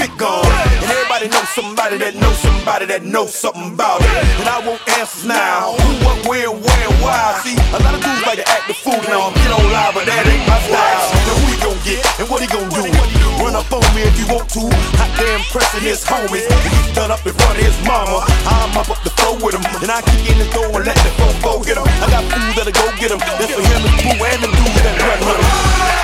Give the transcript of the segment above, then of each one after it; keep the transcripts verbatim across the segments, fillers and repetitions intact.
light gone. And everybody knows somebody that knows somebody that knows something about it. And I want answers now. Who, what, where, where, and why? See, a lot of dudes like to act the fool now. I'm get on live, but that ain't my style. Now who he gon' get and what he gon' do? Run up on me if you want to. Hot damn pressing his homies. He get done up in front of his mama. I'm up up the floor with him, and I kick in the door and let the fofo get him. I got food that'll go get him. That's for him and Boo and the dude that run with him.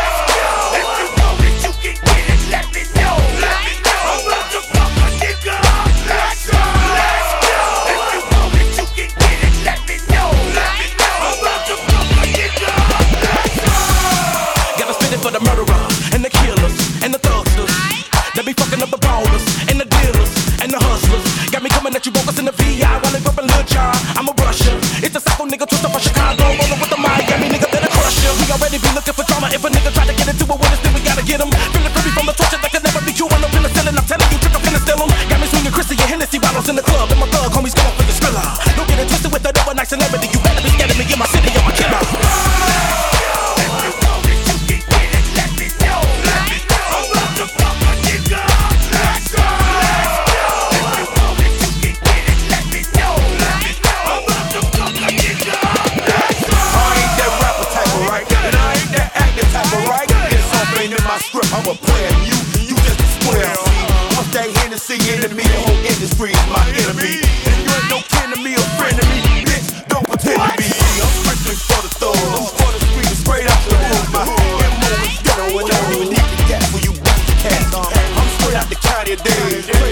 For the murderer and the killers and the thugsters that be fucking up the ballers and the dealers and the hustlers. Got me coming at you bogus in the V I while they bumpin' Lil Jon. I'm a rusher. It's a psycho nigga twisted from Chicago, rollin' with the Miami nigga that'll crush ya. We already be looking for drama. If a nigga try to get into it with us, then we gotta get him. Feelin' free from the torture that can never be you. I'm no penicillin. I'm telling you, trick, I'm finna steal him. Got me swinging Chrissy and Hennessy bottles in the club, and my thug homies going for your skrilla. Don't get it twisted with that overnight celebrity. You better be scared of me in my city, I'm a killer. I'm a player, you, you just a square. Once that Hennessy into me, the whole industry is my enemy. And you ain't no kin to me or friend to me, bitch, don't pretend to be. I'm strictly for the thug, I'm for the street, straight out the hood. My M O is ghetto, and I don't even need the gas for you booty cats. I'm straight out the county of days.